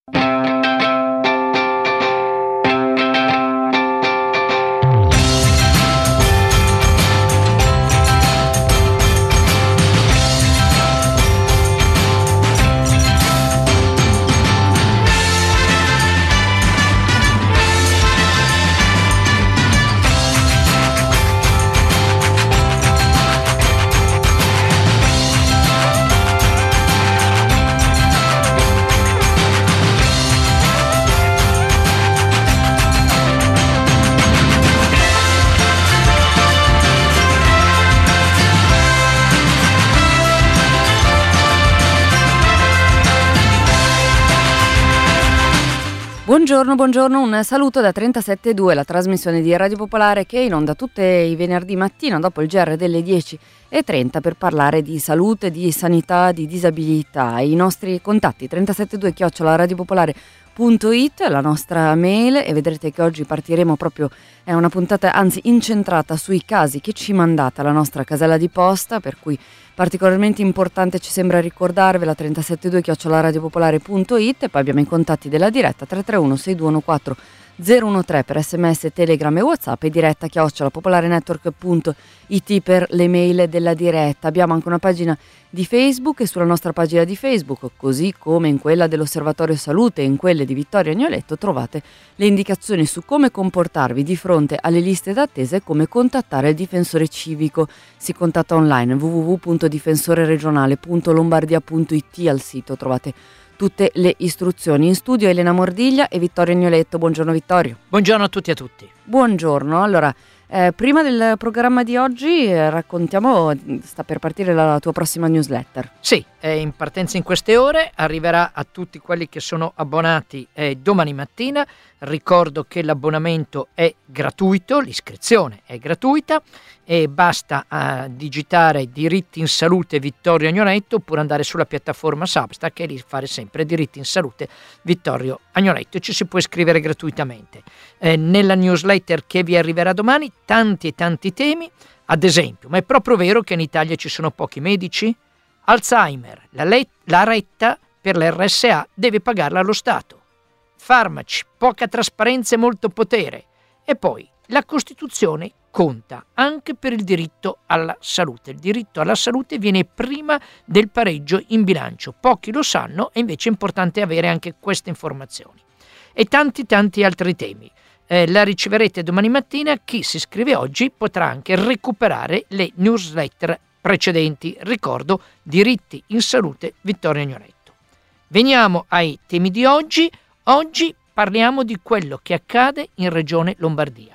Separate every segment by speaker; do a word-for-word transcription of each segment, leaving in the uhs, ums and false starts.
Speaker 1: Buongiorno, buongiorno, un saluto da trentasette due, la trasmissione di Radio Popolare che è in onda tutti i venerdì mattina dopo il G R delle dieci e trenta per parlare di salute, di sanità, di disabilità. I nostri contatti trentasette due chiocciola radiopopolare punto it, la nostra mail, e vedrete che oggi partiremo proprio, è una puntata anzi incentrata sui casi che ci mandate alla nostra casella di posta, per cui particolarmente importante ci sembra ricordarvela, trentasette due chiocciola radiopopolare punto it, e poi abbiamo i contatti della diretta tre tre uno sei due uno quattro zero uno tre per sms, telegram e whatsapp, e diretta chiocciola popolarenetwork punto it per le mail della diretta. Abbiamo anche una pagina di Facebook, e sulla nostra pagina di Facebook, così come in quella dell'Osservatorio Salute e in quelle di Vittorio Agnoletto, trovate le indicazioni su come comportarvi di fronte alle liste d'attesa e come contattare il difensore civico. Si contatta online w w w punto difensoreregionale punto lombardia punto it, al sito trovate tutte le istruzioni. In studio Elena Mordiglia e Vittorio Agnoletto. Buongiorno Vittorio.
Speaker 2: Buongiorno a tutti e a tutti.
Speaker 1: Buongiorno. Allora, eh, prima del programma di oggi eh, raccontiamo, sta per partire la tua prossima newsletter.
Speaker 2: Sì, è in partenza in queste ore, arriverà a tutti quelli che sono abbonati eh, domani mattina. Ricordo che l'abbonamento è gratuito, l'iscrizione è gratuita, e basta uh, digitare Diritti in Salute Vittorio Agnoletto, oppure andare sulla piattaforma Substack e lì fare sempre Diritti in Salute Vittorio Agnoletto. Ci si può iscrivere gratuitamente. Eh, nella newsletter che vi arriverà domani, tanti e tanti temi, ad esempio, ma è proprio vero che in Italia ci sono pochi medici? Alzheimer, la, let- la retta per l'R S A deve pagarla lo Stato. Farmaci, poca trasparenza e molto potere. E poi la Costituzione conta anche per il diritto alla salute. Il diritto alla salute viene prima del pareggio in bilancio. Pochi lo sanno, e invece è importante avere anche queste informazioni. E tanti tanti altri temi. Eh, la riceverete domani mattina. Chi si iscrive oggi potrà anche recuperare le newsletter precedenti. Ricordo, Diritti in Salute Vittorio Agnoletto. Veniamo ai temi di oggi. Oggi parliamo di quello che accade in Regione Lombardia,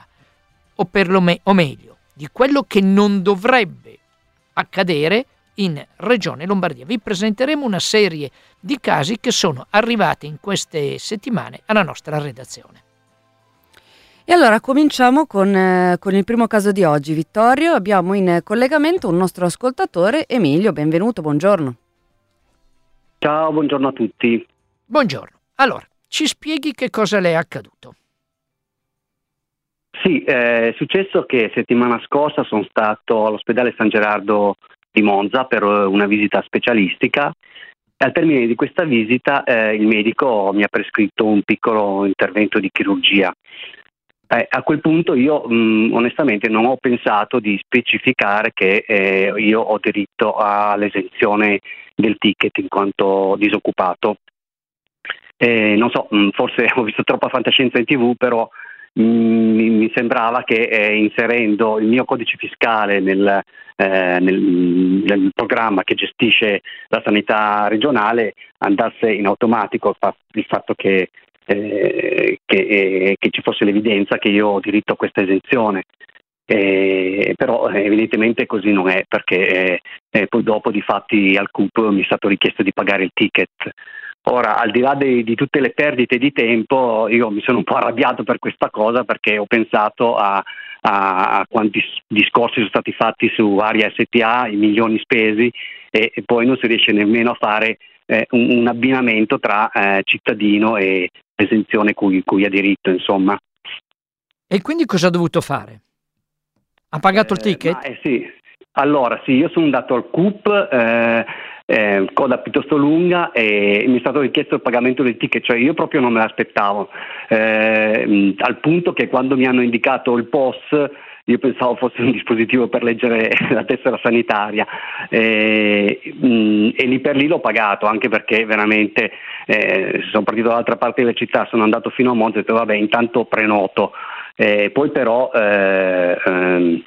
Speaker 2: o per lo me- o meglio, di quello che non dovrebbe accadere in Regione Lombardia. Vi presenteremo una serie di casi che sono arrivati in queste settimane alla nostra redazione.
Speaker 1: E allora cominciamo con, eh, con il primo caso di oggi. Vittorio, abbiamo in collegamento un nostro ascoltatore, Emilio. Benvenuto, buongiorno.
Speaker 3: Ciao, buongiorno a tutti.
Speaker 2: Buongiorno. Allora, ci spieghi che cosa le è accaduto?
Speaker 3: Sì, è successo che settimana scorsa sono stato all'ospedale San Gerardo di Monza per una visita specialistica, e al termine di questa visita eh, il medico mi ha prescritto un piccolo intervento di chirurgia. Eh, a quel punto io mh, onestamente non ho pensato di specificare che eh, io ho diritto all'esenzione del ticket in quanto disoccupato. Eh, non so, mh, forse ho visto troppa fantascienza in tivù, però mh, mi sembrava che eh, inserendo il mio codice fiscale nel, eh, nel, nel programma che gestisce la sanità regionale andasse in automatico il fatto che, eh, che, eh, che ci fosse l'evidenza che io ho diritto a questa esenzione. Eh, però eh, evidentemente così non è, perché eh, poi dopo di fatti al C U P mi è stato richiesto di pagare il ticket. Ora, al di là di, di tutte le perdite di tempo, io mi sono un po' arrabbiato per questa cosa, perché ho pensato a, a, a quanti discorsi sono stati fatti su varie S T A, i milioni spesi, e, e poi non si riesce nemmeno a fare eh, un, un abbinamento tra eh, cittadino e esenzione cui, cui ha diritto, insomma.
Speaker 2: E quindi cosa ha dovuto fare? Ha pagato il ticket?
Speaker 3: Eh, ma, eh, sì. Allora, sì, io sono andato al C U P, eh, eh, coda piuttosto lunga e mi è stato richiesto il pagamento del ticket, cioè io proprio non me l'aspettavo, eh, al punto che quando mi hanno indicato il P O S io pensavo fosse un dispositivo per leggere la tessera sanitaria, eh, mh, e lì per lì l'ho pagato, anche perché veramente eh, sono partito dall'altra parte della città, sono andato fino a Monza e ho detto vabbè intanto prenoto, eh, poi però eh, ehm,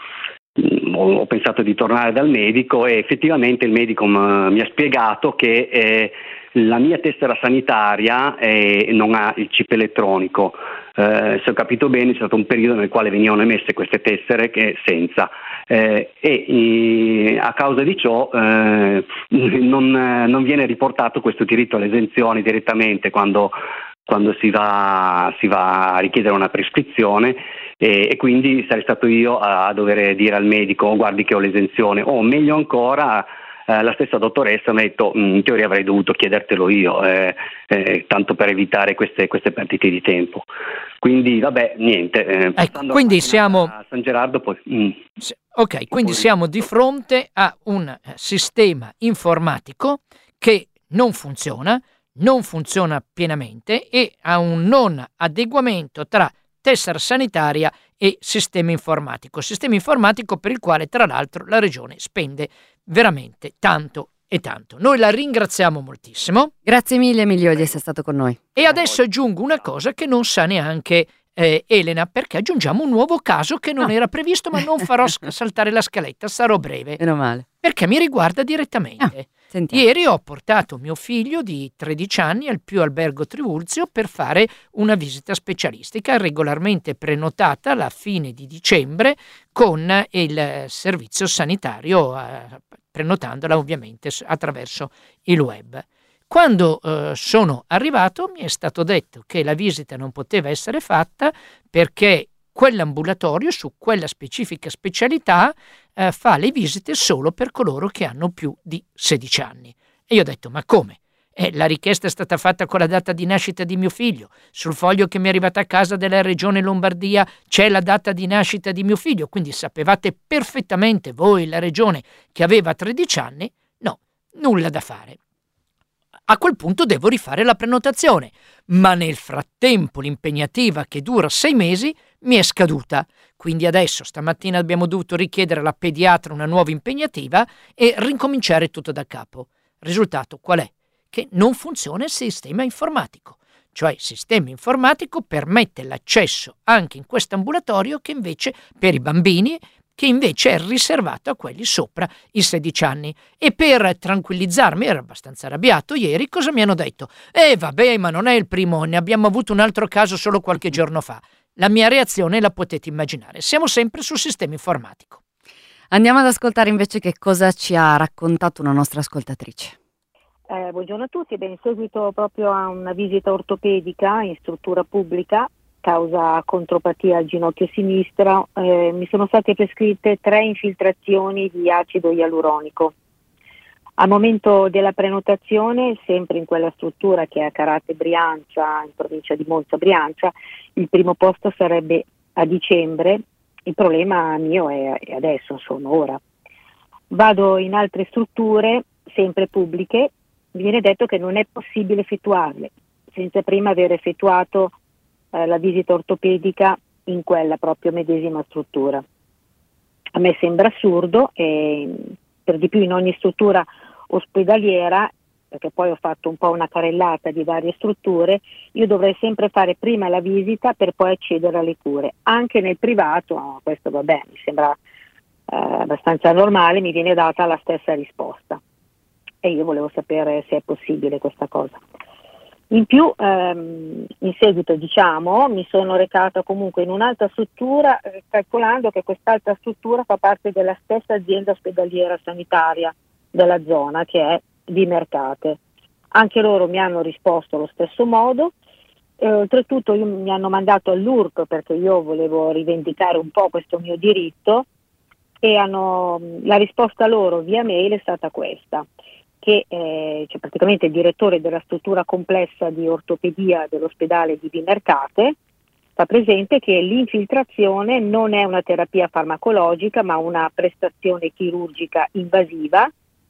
Speaker 3: ho pensato di tornare dal medico e effettivamente il medico m- mi ha spiegato che eh, la mia tessera sanitaria eh, non ha il chip elettronico. Eh, se ho capito bene c'è stato un periodo nel quale venivano emesse queste tessere che senza eh, e eh, a causa di ciò eh, non, non viene riportato questo diritto alle esenzioni direttamente quando, quando si va, si va a richiedere una prescrizione e, e quindi sarei stato io a, a dover dire al medico oh, guardi che ho l'esenzione o meglio ancora Eh, la stessa dottoressa mi ha detto in teoria avrei dovuto chiedertelo io eh, eh, tanto per evitare queste, queste perdite di tempo, quindi vabbè niente eh,
Speaker 2: ecco, quindi siamo
Speaker 3: a San Gerardo poi, mm,
Speaker 2: ok, quindi siamo di fronte a un sistema informatico che non funziona, non funziona pienamente e ha un non adeguamento tra tessera sanitaria e sistema informatico, sistema informatico per il quale tra l'altro la regione spende veramente tanto e tanto. Noi la ringraziamo moltissimo.
Speaker 1: Grazie mille Emilio di essere stato con noi.
Speaker 2: E adesso aggiungo una cosa che non sa neanche eh, Elena, perché aggiungiamo un nuovo caso che non
Speaker 1: Ah.
Speaker 2: era previsto, ma non farò saltare la scaletta, sarò breve.
Speaker 1: Meno male.
Speaker 2: Perché mi riguarda direttamente.
Speaker 1: Ah, sentiamo.
Speaker 2: Ieri ho portato mio figlio di tredici anni al Pio Albergo Trivulzio per fare una visita specialistica regolarmente prenotata alla fine di dicembre con il servizio sanitario, eh, prenotandola ovviamente attraverso il web. Quando eh, sono arrivato mi è stato detto che la visita non poteva essere fatta perché quell'ambulatorio su quella specifica specialità eh, fa le visite solo per coloro che hanno più di sedici anni. E io ho detto, ma come? Eh, la richiesta è stata fatta con la data di nascita di mio figlio. Sul foglio che mi è arrivato a casa della regione Lombardia c'è la data di nascita di mio figlio, quindi sapevate perfettamente voi, la regione, che aveva tredici anni? No, nulla da fare. A quel punto devo rifare la prenotazione, ma nel frattempo l'impegnativa che dura sei mesi mi è scaduta, quindi adesso stamattina abbiamo dovuto richiedere alla pediatra una nuova impegnativa e ricominciare tutto da capo. Risultato qual è? Che non funziona il sistema informatico, cioè il sistema informatico permette l'accesso anche in questo ambulatorio che invece per i bambini che invece è riservato a quelli sopra i sedici anni. E per tranquillizzarmi, ero abbastanza arrabbiato ieri, cosa mi hanno detto? Eh vabbè, ma non è il primo, ne abbiamo avuto un altro caso solo qualche giorno fa. La mia reazione la potete immaginare, siamo sempre sul sistema informatico.
Speaker 1: Andiamo ad ascoltare invece che cosa ci ha raccontato una nostra ascoltatrice.
Speaker 4: Eh, buongiorno a tutti, beh, in seguito proprio a una visita ortopedica in struttura pubblica, causa contropatia al ginocchio sinistro, eh, mi sono state prescritte tre infiltrazioni di acido ialuronico. Al momento della prenotazione, sempre in quella struttura che è a Carate Brianza, in provincia di Monza Brianza, il primo posto sarebbe a dicembre, il problema mio è, è adesso, sono ora. Vado in altre strutture, sempre pubbliche, mi viene detto che non è possibile effettuarle, senza prima aver effettuato la visita ortopedica in quella proprio medesima struttura. A me sembra assurdo e per di più in ogni struttura ospedaliera, perché poi ho fatto un po' una carrellata di varie strutture, io dovrei sempre fare prima la visita per poi accedere alle cure. Anche nel privato, questo vabbè, mi sembra eh, abbastanza normale, mi viene data la stessa risposta e io volevo sapere se è possibile questa cosa. In più, ehm, in seguito diciamo, mi sono recata comunque in un'altra struttura, eh, calcolando che quest'altra struttura fa parte della stessa azienda ospedaliera sanitaria della zona, che è di Mercate. Anche loro mi hanno risposto allo stesso modo, e oltretutto io, mi hanno mandato all'U R P perché io volevo rivendicare un po' questo mio diritto e hanno, la risposta loro via mail è stata questa, che eh, cioè praticamente il direttore della struttura complessa di ortopedia dell'ospedale di Vimercate fa presente che l'infiltrazione non è una terapia farmacologica ma una prestazione chirurgica invasiva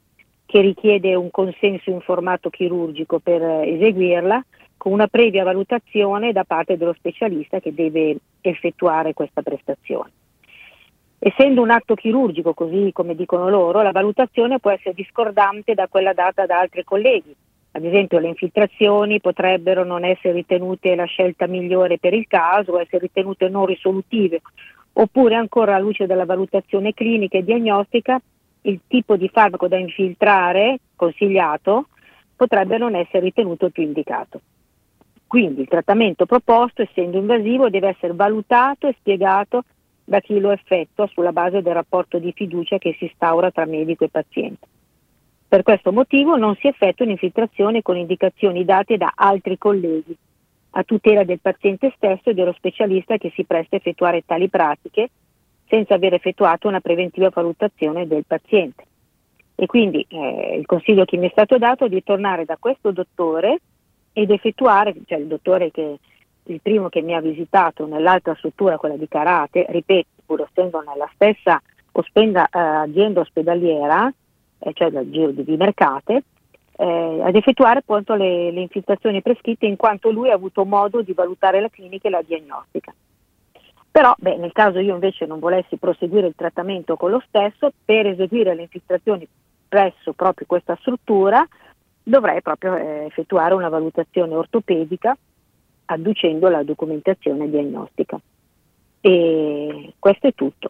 Speaker 4: che richiede un consenso informato chirurgico per eseguirla, con una previa valutazione da parte dello specialista che deve effettuare questa prestazione. Essendo un atto chirurgico, così come dicono loro, la valutazione può essere discordante da quella data da altri colleghi. Ad esempio, le infiltrazioni potrebbero non essere ritenute la scelta migliore per il caso o essere ritenute non risolutive, oppure ancora alla luce della valutazione clinica e diagnostica il tipo di farmaco da infiltrare consigliato potrebbe non essere ritenuto più indicato. Quindi il trattamento proposto, essendo invasivo, deve essere valutato e spiegato da chi lo effettua sulla base del rapporto di fiducia che si instaura tra medico e paziente. Per questo motivo non si effettua un'infiltrazione con indicazioni date da altri colleghi, a tutela del paziente stesso e dello specialista che si presta a effettuare tali pratiche senza aver effettuato una preventiva valutazione del paziente. E quindi eh, il consiglio che mi è stato dato è di tornare da questo dottore ed effettuare, cioè il dottore che il primo che mi ha visitato nell'altra struttura, quella di Carate, ripeto, pur essendo nella stessa ospenda, eh, azienda ospedaliera, eh, cioè dal giro di Vimercate, eh, ad effettuare appunto le, le infiltrazioni prescritte, in quanto lui ha avuto modo di valutare la clinica e la diagnostica. Però beh, nel caso io invece non volessi proseguire il trattamento con lo stesso, per eseguire le infiltrazioni presso proprio questa struttura dovrei proprio eh, effettuare una valutazione ortopedica adducendo la documentazione diagnostica. E questo è tutto.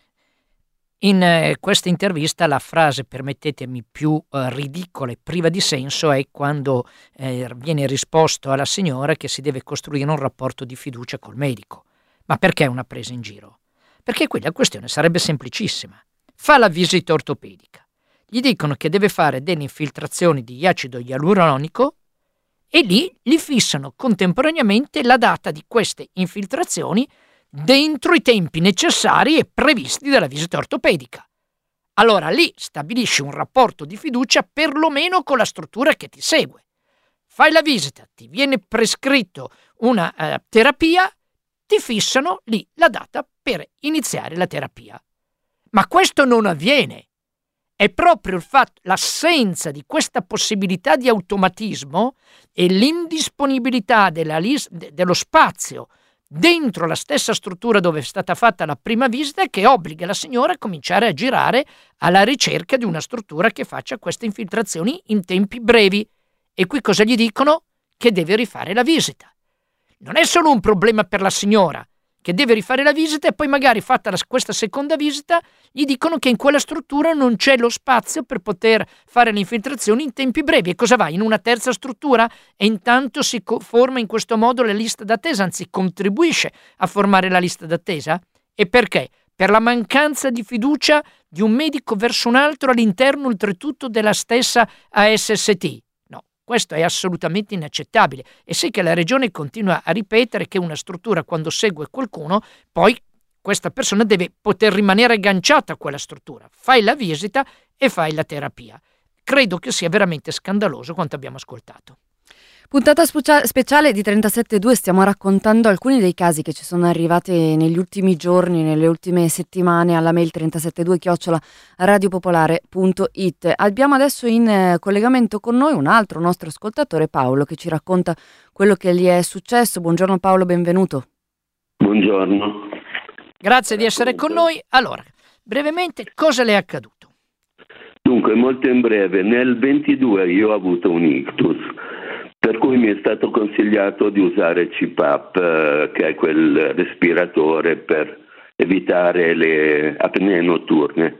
Speaker 2: In eh, questa intervista la frase, permettetemi, più eh, ridicola e priva di senso è quando eh, viene risposto alla signora che si deve costruire un rapporto di fiducia col medico. Ma perché una presa in giro? Perché qui la questione sarebbe semplicissima. Fa la visita ortopedica, gli dicono che deve fare delle infiltrazioni di acido ialuronico e lì gli fissano contemporaneamente la data di queste infiltrazioni dentro i tempi necessari e previsti dalla visita ortopedica. Allora lì stabilisci un rapporto di fiducia perlomeno con la struttura che ti segue. Fai la visita, ti viene prescritto una eh, terapia, ti fissano lì la data per iniziare la terapia. Ma questo non avviene. È proprio il fatto, l'assenza di questa possibilità di automatismo e l'indisponibilità della lis- de- dello spazio dentro la stessa struttura dove è stata fatta la prima visita che obbliga la signora a cominciare a girare alla ricerca di una struttura che faccia queste infiltrazioni in tempi brevi. E qui cosa gli dicono? Che deve rifare la visita. Non è solo un problema per la signora, che deve rifare la visita e poi magari fatta la, questa seconda visita gli dicono che in quella struttura non c'è lo spazio per poter fare le infiltrazioni in tempi brevi. E cosa va? In una terza struttura? E intanto si co- forma in questo modo la lista d'attesa, anzi contribuisce a formare la lista d'attesa? E perché? Per la mancanza di fiducia di un medico verso un altro all'interno oltretutto della stessa A S S T. Questo è assolutamente inaccettabile e sì che la Regione continua a ripetere che una struttura quando segue qualcuno, poi questa persona deve poter rimanere agganciata a quella struttura. Fai la visita e fai la terapia. Credo che sia veramente scandaloso quanto abbiamo ascoltato.
Speaker 1: Puntata specia- speciale di trentasette due, stiamo raccontando alcuni dei casi che ci sono arrivati negli ultimi giorni, nelle ultime settimane alla mail trentasettedue chiocciola radiopopolare punto it. Abbiamo adesso in eh, collegamento con noi un altro nostro ascoltatore, Paolo, che ci racconta quello che gli è successo. Buongiorno Paolo, benvenuto.
Speaker 5: Buongiorno.
Speaker 2: Grazie di essere con noi. Allora, brevemente, cosa le è accaduto?
Speaker 5: Dunque, molto in breve, nel ventidue io ho avuto un ictus, per cui mi è stato consigliato di usare C PAP, eh, che è quel respiratore per evitare le apnee notturne.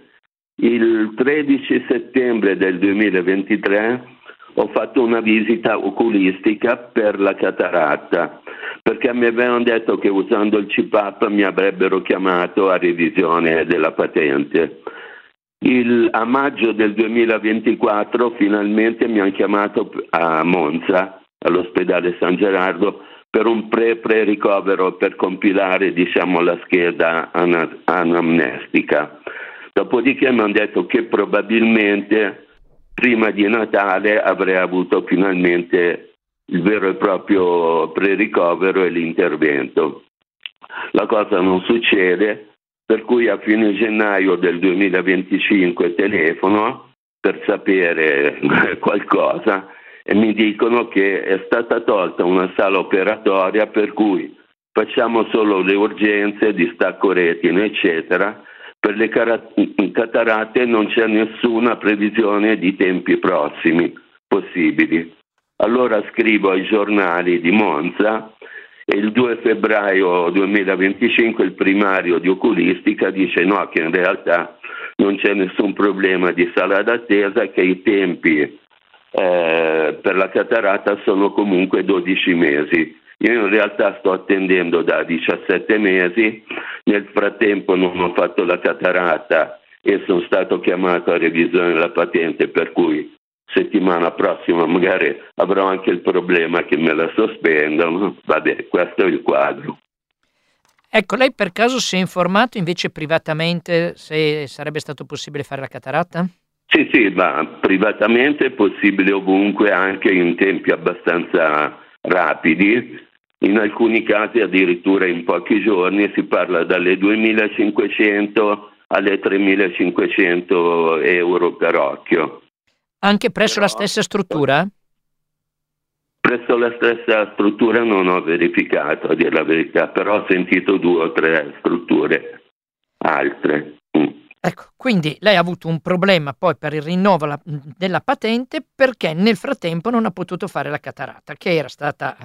Speaker 5: Il tredici settembre del duemilaventitré ho fatto una visita oculistica per la cataratta, perché mi avevano detto che usando il C PAP mi avrebbero chiamato a revisione della patente. Il, a maggio del duemilaventiquattro finalmente mi hanno chiamato a Monza, all'ospedale San Gerardo, per un pre-pre-ricovero per compilare, diciamo, la scheda ana- anamnestica. Dopodiché mi hanno detto che probabilmente prima di Natale avrei avuto finalmente il vero e proprio pre-ricovero e l'intervento. La cosa non succede, per cui a fine gennaio del duemilaventicinque telefono per sapere qualcosa e mi dicono che è stata tolta una sala operatoria per cui facciamo solo le urgenze, distacco retine, eccetera. Per le cara- cataratte non c'è nessuna previsione di tempi prossimi possibili. Allora scrivo ai giornali di Monza e il due febbraio duemilaventicinque il primario di oculistica dice no, che in realtà non c'è nessun problema di sala d'attesa, che i tempi eh, per la cataratta sono comunque dodici mesi. Io in realtà sto attendendo da diciassette mesi, nel frattempo non ho fatto la cataratta e sono stato chiamato a revisione della patente, per cui settimana prossima magari avrò anche il problema che me la sospendono. Vabbè, questo è il quadro.
Speaker 2: Ecco, lei per caso si è informato invece privatamente se sarebbe stato possibile fare la cataratta?
Speaker 5: Sì, sì, ma privatamente è possibile ovunque, anche in tempi abbastanza rapidi. In alcuni casi addirittura in pochi giorni, si parla dalle duemilacinquecento alle tremilacinquecento euro per occhio.
Speaker 2: Anche presso
Speaker 5: Però,
Speaker 2: la stessa struttura?
Speaker 5: Presso la stessa struttura non ho verificato, a dire la verità, però ho sentito due o tre strutture altre. Mm.
Speaker 2: Ecco, quindi lei ha avuto un problema poi per il rinnovo la- della patente perché nel frattempo non ha potuto fare la cataratta, che era stata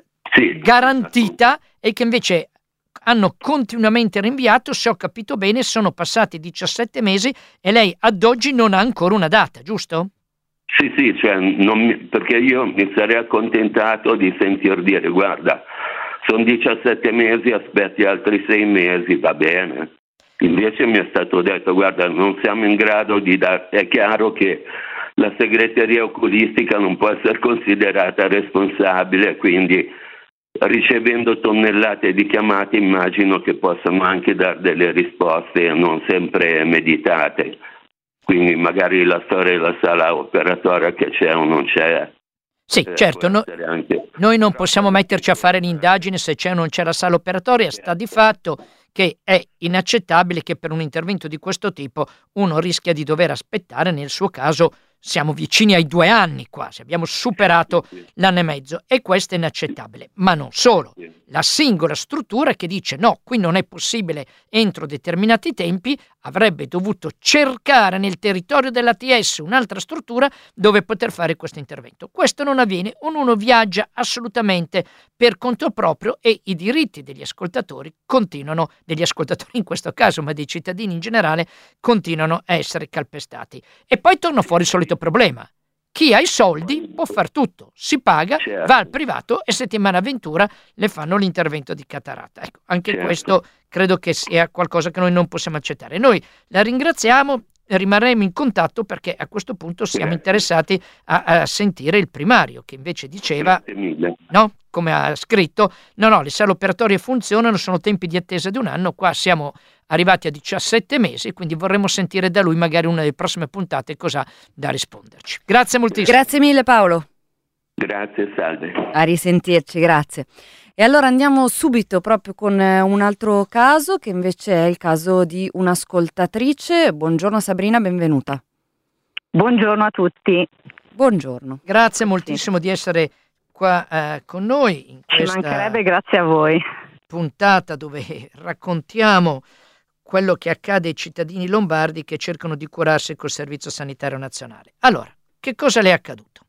Speaker 5: Sì.
Speaker 2: garantita e che invece hanno continuamente rinviato. Se ho capito bene, sono passati diciassette mesi e lei ad oggi non ha ancora una data, giusto?
Speaker 5: Sì, sì, cioè, non mi- perché io mi sarei accontentato di sentir dire guarda, sono diciassette mesi, aspetti altri sei mesi, va bene. Invece mi è stato detto guarda, non siamo in grado di dare, è chiaro che la segreteria oculistica non può essere considerata responsabile, quindi ricevendo tonnellate di chiamate immagino che possano anche dare delle risposte non sempre meditate. Quindi magari la storia della sala operatoria che c'è o non c'è.
Speaker 2: Sì,
Speaker 5: eh,
Speaker 2: certo,
Speaker 5: può
Speaker 2: no-
Speaker 5: essere anche-
Speaker 2: noi non possiamo metterci a fare l'indagine se c'è o non c'è la sala operatoria, sta di fatto che è inaccettabile che per un intervento di questo tipo uno rischia di dover aspettare. Nel suo caso siamo vicini ai due anni quasi, abbiamo superato l'anno e mezzo e questo è inaccettabile. Ma non solo, la singola struttura che dice no, qui non è possibile entro determinati tempi, avrebbe dovuto cercare nel territorio dell'A T S un'altra struttura dove poter fare questo intervento. Questo non avviene, ognuno viaggia assolutamente per conto proprio e i diritti degli ascoltatori continuano, degli ascoltatori in questo caso, ma dei cittadini in generale, continuano a essere calpestati. E poi torna fuori il solito problema. Chi ha i soldi può far tutto, si paga,
Speaker 5: Certo.
Speaker 2: va al privato e settimana avventura le fanno l'intervento di cataratta. Ecco, anche
Speaker 5: Certo.
Speaker 2: questo credo che sia qualcosa che noi non possiamo accettare. Noi la ringraziamo, rimarremo in contatto perché a questo punto siamo
Speaker 5: Grazie.
Speaker 2: interessati a, a sentire il primario che invece diceva,
Speaker 5: Grazie mille.
Speaker 2: no, come ha scritto, no, no, le sale operatorie funzionano, sono tempi di attesa di un anno, qua siamo arrivati a diciassette mesi, quindi vorremmo sentire da lui magari una delle prossime puntate cosa da risponderci. Grazie moltissimo.
Speaker 1: Grazie mille Paolo.
Speaker 5: Grazie, salve.
Speaker 1: A risentirci, grazie. E allora andiamo subito proprio con eh, un altro caso che invece è il caso di un'ascoltatrice. Buongiorno Sabrina, benvenuta.
Speaker 6: Buongiorno a tutti.
Speaker 1: Buongiorno.
Speaker 2: Grazie moltissimo di essere qua eh, con noi in
Speaker 6: Ci
Speaker 2: questa
Speaker 6: mancherebbe, grazie a voi.
Speaker 2: puntata dove raccontiamo quello che accade ai cittadini lombardi che cercano di curarsi col Servizio Sanitario Nazionale. Allora, che cosa le è accaduto?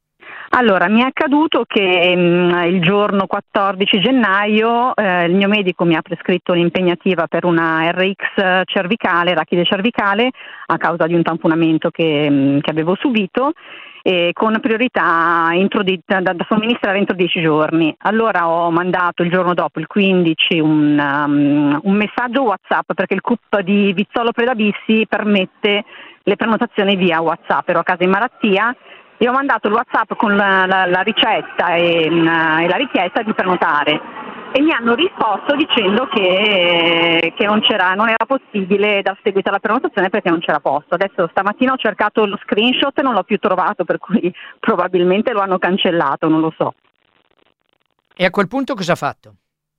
Speaker 6: Allora, mi è accaduto che mh, il giorno quattordici gennaio eh, il mio medico mi ha prescritto un'impegnativa per una R X cervicale, rachide cervicale, a causa di un tamponamento che, mh, che avevo subito, e con priorità entro di, da, da somministrare entro dieci giorni. Allora ho mandato il giorno dopo, il quindici, un, um, un messaggio WhatsApp, perché il C U P di Vizzolo Predabissi permette le prenotazioni via WhatsApp. Ero a casa in malattia e ho mandato il WhatsApp con la, la, la ricetta e, uh, e la richiesta di prenotare. E mi hanno risposto dicendo che, che non c'era, non era possibile dar seguito alla prenotazione perché non c'era posto. Adesso stamattina ho cercato lo screenshot e non l'ho più trovato, per cui probabilmente lo hanno cancellato, non lo so.
Speaker 2: E a quel punto cosa ha fatto?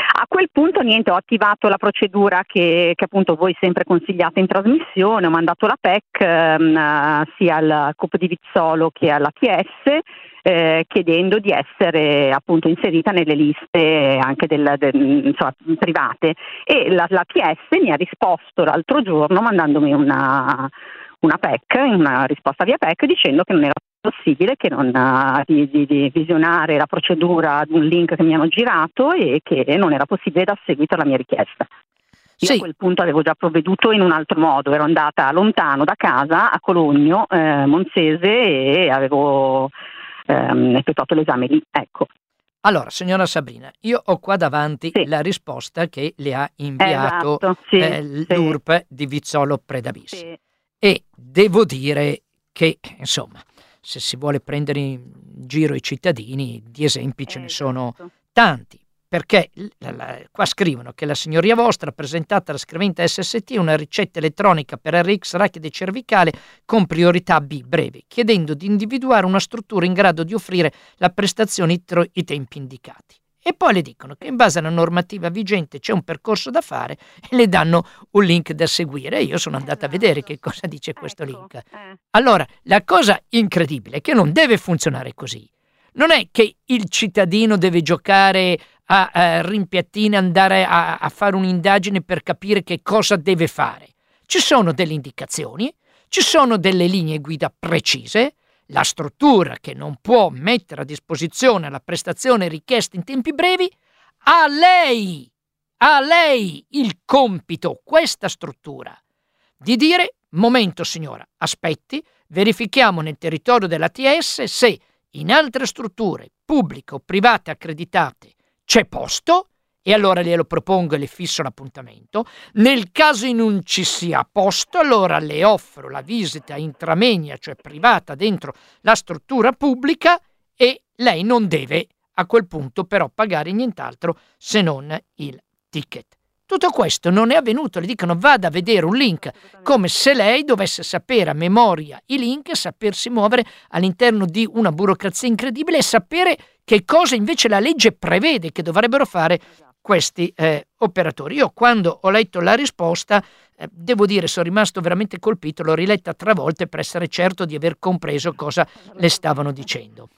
Speaker 6: A quel punto niente, ho attivato la procedura che, che appunto voi sempre consigliate in trasmissione, ho mandato la P E C ehm, sia al C O P di Vizzolo che alla T S, eh, chiedendo di essere appunto inserita nelle liste anche del, del, insomma, private, e la, la T S mi ha risposto l'altro giorno mandandomi una, una P E C, una risposta via P E C, dicendo che non era possibile, che non uh, di, di, di visionare la procedura ad un link che mi hanno girato e che non era possibile dar seguito alla mia richiesta. Io sì. A quel punto avevo già provveduto in un altro modo, ero andata lontano da casa a Cologno, eh, Monzese, e avevo ehm, effettuato l'esame lì, ecco.
Speaker 2: Allora, signora Sabrina, io ho qua davanti sì. la risposta che le ha inviato
Speaker 6: esatto, sì,
Speaker 2: eh, l'U R P
Speaker 6: sì.
Speaker 2: di Vizzolo Predabis.
Speaker 6: Sì.
Speaker 2: E devo dire che, insomma, se si vuole prendere in giro i cittadini, di esempi ce ne sono tanti, perché la, la, qua scrivono che la signoria vostra ha presentato alla scrivente S S T una ricetta elettronica per R X rachide cervicale con priorità B breve, chiedendo di individuare una struttura in grado di offrire la prestazione entro i tempi indicati. E poi le dicono che in base alla normativa vigente c'è un percorso da fare e le danno un link da seguire. E io sono andata a vedere che cosa dice questo
Speaker 6: ecco,
Speaker 2: link.
Speaker 6: Eh.
Speaker 2: Allora, la cosa incredibile è che non deve funzionare così. Non è che il cittadino deve giocare a, a rimpiattine, andare a, a fare un'indagine per capire che cosa deve fare. Ci sono delle indicazioni, ci sono delle linee guida precise. La struttura che non può mettere a disposizione la prestazione richiesta in tempi brevi, a lei, a lei il compito, questa struttura, di dire: momento signora, aspetti, verifichiamo nel territorio della T S se in altre strutture pubbliche o private accreditate c'è posto, e allora glielo propongo e le fisso l'appuntamento. Nel caso in non ci sia posto, allora le offro la visita intramenia, cioè privata, dentro la struttura pubblica, e lei non deve a quel punto però pagare nient'altro se non il ticket. Tutto questo non è avvenuto, le dicono vada a vedere un link, come se lei dovesse sapere a memoria i link e sapersi muovere all'interno di una burocrazia incredibile e sapere che cosa invece la legge prevede che dovrebbero fare questi eh, operatori. Io quando ho letto la risposta, eh, devo dire, sono rimasto veramente colpito, l'ho riletta tre volte per essere certo di aver compreso cosa le stavano dicendo.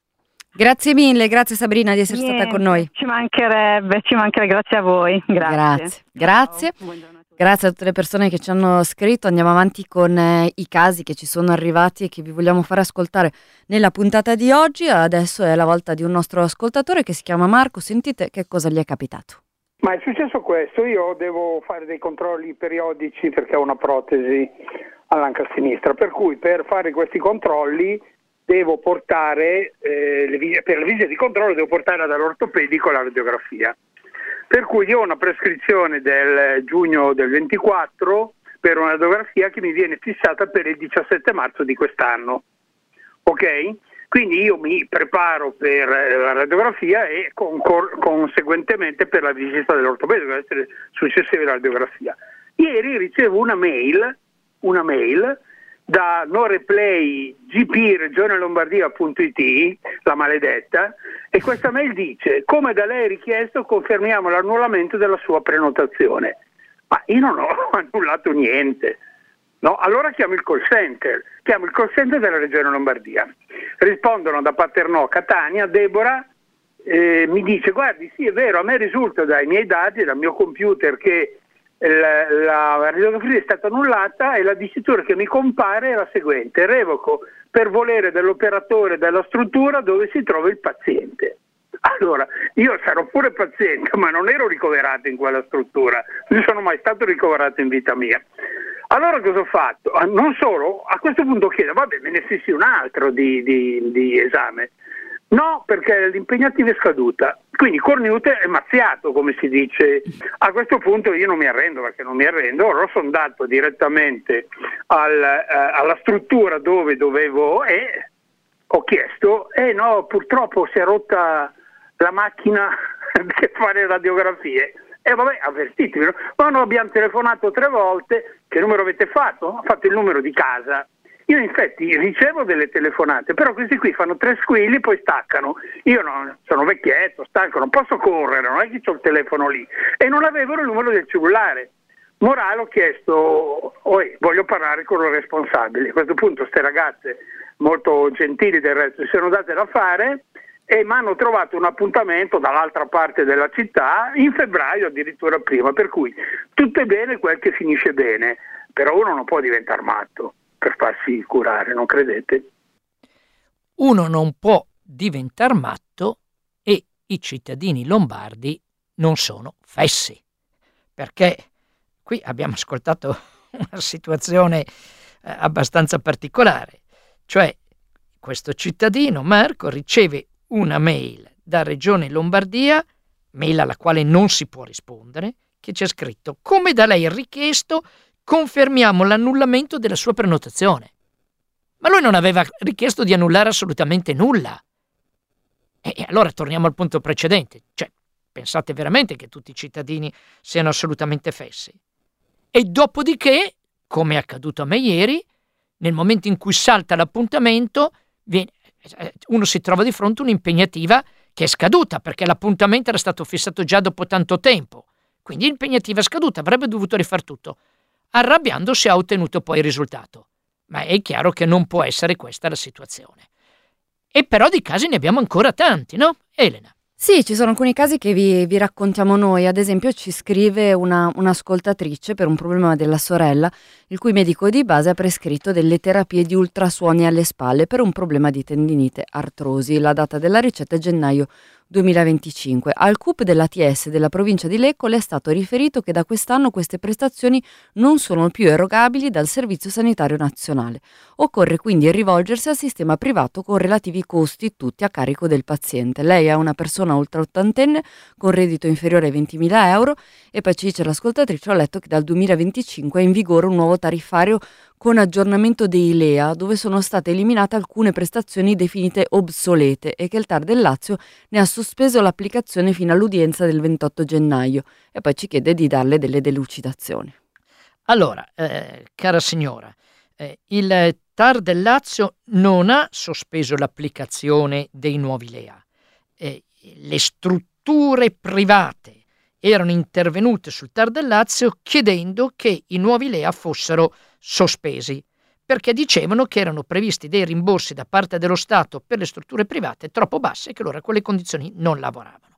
Speaker 1: Grazie mille, grazie Sabrina di essere
Speaker 6: Niente,
Speaker 1: stata con noi.
Speaker 6: Ci mancherebbe, ci mancherebbe, grazie a voi. Grazie.
Speaker 1: Grazie. Grazie. Grazie a tutte le persone che ci hanno scritto. Andiamo avanti con eh, i casi che ci sono arrivati e che vi vogliamo fare ascoltare nella puntata di oggi. Adesso è la volta di un nostro ascoltatore che si chiama Marco. Sentite che cosa gli è capitato.
Speaker 7: Ma è successo questo: io devo fare dei controlli periodici perché ho una protesi all'anca sinistra, per cui per fare questi controlli devo portare, eh, le, per le visite di controllo devo portare dall'ortopedico la radiografia. Per cui io ho una prescrizione del giugno del ventiquattro per una radiografia che mi viene fissata per il diciassette marzo di quest'anno. Ok? Quindi io mi preparo per la radiografia e concor- conseguentemente per la visita dell'ortopedico, deve essere successiva alla radiografia. Ieri ricevo una mail, una mail da noreplay g p regione lombardia punto i t, la maledetta, e questa mail dice: come da lei richiesto confermiamo l'annullamento della sua prenotazione. Ma io non ho annullato niente, no? Allora chiamo il call center, chiamo il call center della regione Lombardia, rispondono da Paternò Catania, Deborah eh, mi dice: guardi, sì è vero, a me risulta dai miei dati, dal mio computer, che La, la radiografia è stata annullata e la dicitura che mi compare è la seguente: revoco per volere dell'operatore della struttura dove si trova il paziente. Allora, io sarò pure paziente, ma non ero ricoverato in quella struttura, non sono mai stato ricoverato in vita mia. Allora cosa ho fatto? Non solo, a questo punto chiedo: vabbè, me ne fissi un altro di, di, di esame. No, perché l'impegnativo è scaduta, quindi cornuto e mazziato, come si dice. A questo punto io non mi arrendo, perché non mi arrendo, ora sono andato direttamente al, eh, alla struttura dove dovevo e ho chiesto, e eh no, purtroppo si è rotta la macchina per fare radiografie. E vabbè, avvertitemi, no? Ma noi abbiamo telefonato tre volte, che numero avete fatto? Ho fatto il numero di casa. Io infatti ricevo delle telefonate, però questi qui fanno tre squilli e poi staccano. Io non, sono vecchietto, stanco, non posso correre, non è che ho il telefono lì. E non avevo il numero del cellulare. Morale, ho chiesto, voglio parlare con il responsabile. A questo punto queste ragazze molto gentili del resto si sono date da fare e mi hanno trovato un appuntamento dall'altra parte della città in febbraio, addirittura prima, per cui tutto è bene quel che finisce bene, però uno non può diventare matto per farsi curare, non credete?
Speaker 2: Uno non può diventare matto e i cittadini lombardi non sono fessi, perché qui abbiamo ascoltato una situazione eh, abbastanza particolare, cioè questo cittadino Marco riceve una mail da Regione Lombardia, mail alla quale non si può rispondere, che c'è scritto: come da lei richiesto, confermiamo l'annullamento della sua prenotazione. Ma lui non aveva richiesto di annullare assolutamente nulla. E allora torniamo al punto precedente, cioè pensate veramente che tutti i cittadini siano assolutamente fessi? E dopodiché, come è accaduto a me ieri, nel momento in cui salta l'appuntamento, viene, uno si trova di fronte a un'impegnativa che è scaduta, perché l'appuntamento era stato fissato già dopo tanto tempo. Quindi l'impegnativa è scaduta, avrebbe dovuto rifar tutto. Arrabbiandosi ha ottenuto poi il risultato. Ma è chiaro che non può essere questa la situazione. E però di casi ne abbiamo ancora tanti, no, Elena?
Speaker 1: Sì, ci sono alcuni casi che vi, vi raccontiamo noi. Ad esempio ci scrive una, un'ascoltatrice per un problema della sorella, il cui medico di base ha prescritto delle terapie di ultrasuoni alle spalle per un problema di tendinite artrosi. La data della ricetta è gennaio duemilaventicinque. Al C U P dell'A T S della provincia di Lecco le è stato riferito che da quest'anno queste prestazioni non sono più erogabili dal Servizio Sanitario Nazionale. Occorre quindi rivolgersi al sistema privato con relativi costi tutti a carico del paziente. Lei è una persona ultra ottantenne con reddito inferiore ai ventimila euro e poi ci dice l'ascoltatrice: ho letto che dal duemilaventicinque è in vigore un nuovo tariffario con aggiornamento dei L E A, dove sono state eliminate alcune prestazioni definite obsolete e che il T A R del Lazio ne ha sospeso l'applicazione fino all'udienza del ventotto gennaio e poi ci chiede di darle delle delucidazioni.
Speaker 2: Allora, eh, cara signora, eh, il T A R del Lazio non ha sospeso l'applicazione dei nuovi L E A. Eh, le strutture private erano intervenute sul T A R del Lazio chiedendo che i nuovi L E A fossero sospesi, perché dicevano che erano previsti dei rimborsi da parte dello Stato per le strutture private troppo basse e che loro a quelle condizioni non lavoravano.